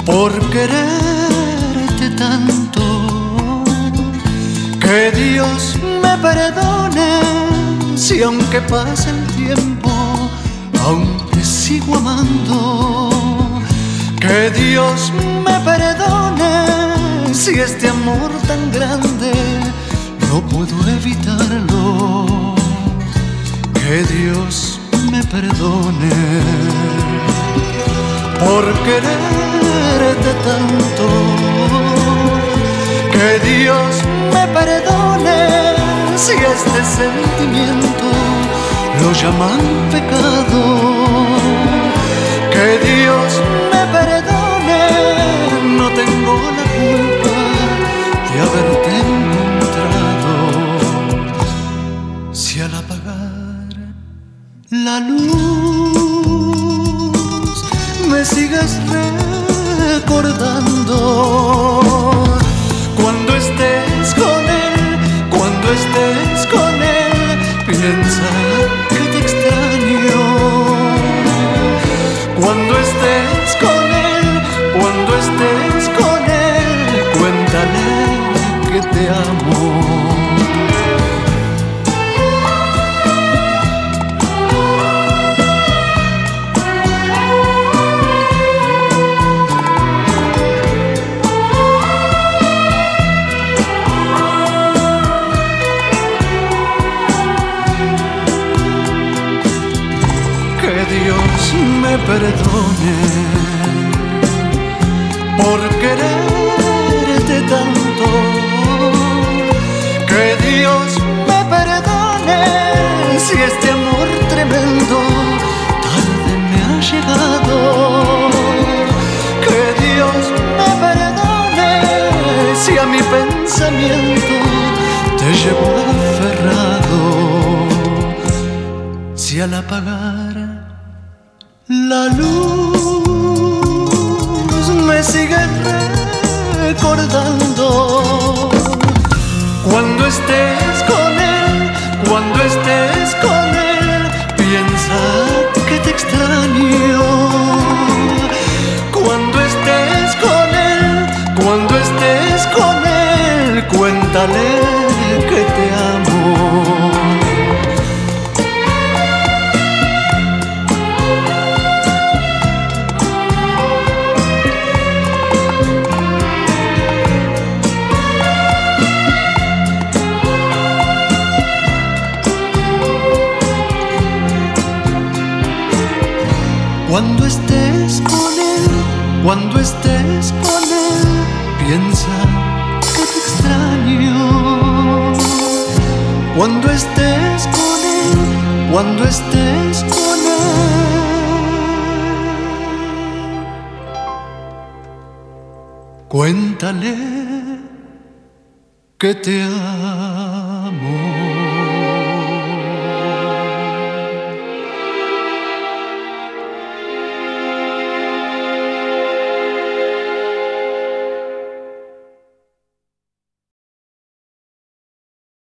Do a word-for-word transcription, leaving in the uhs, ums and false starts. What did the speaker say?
por quererte tanto. Que Dios me perdone si aunque pase el tiempo aún te sigo amando. Que Dios me perdone si este amor tan grande no puedo evitarlo. Que Dios me perdone por quererte tanto. Que Dios me perdone si este sentimiento lo llaman pecado. Que Dios me perdone, no tengo la culpa de haberte encontrado. Si al apagar la luz me sigues recordando, cuando estés con él, cuando estés con él, piensa que te extraño. Cuando estés con él, cuando estés con él, cuéntale que te amo. Dios me perdone por quererte tanto. Que Dios me perdone si este amor tremendo tarde me ha llegado. Que Dios me perdone si a mi pensamiento te llevo aferrado. Si al apagar la luz me sigue recordando, cuando estés con él, cuando estés con él, piensa que te extraño. Cuando estés con él, cuando estés con él, cuéntale que te amo. Cuando estés con él, cuando estés con él, piensa que te extraño. Cuando estés con él, cuando estés con él, cuéntale que te amo.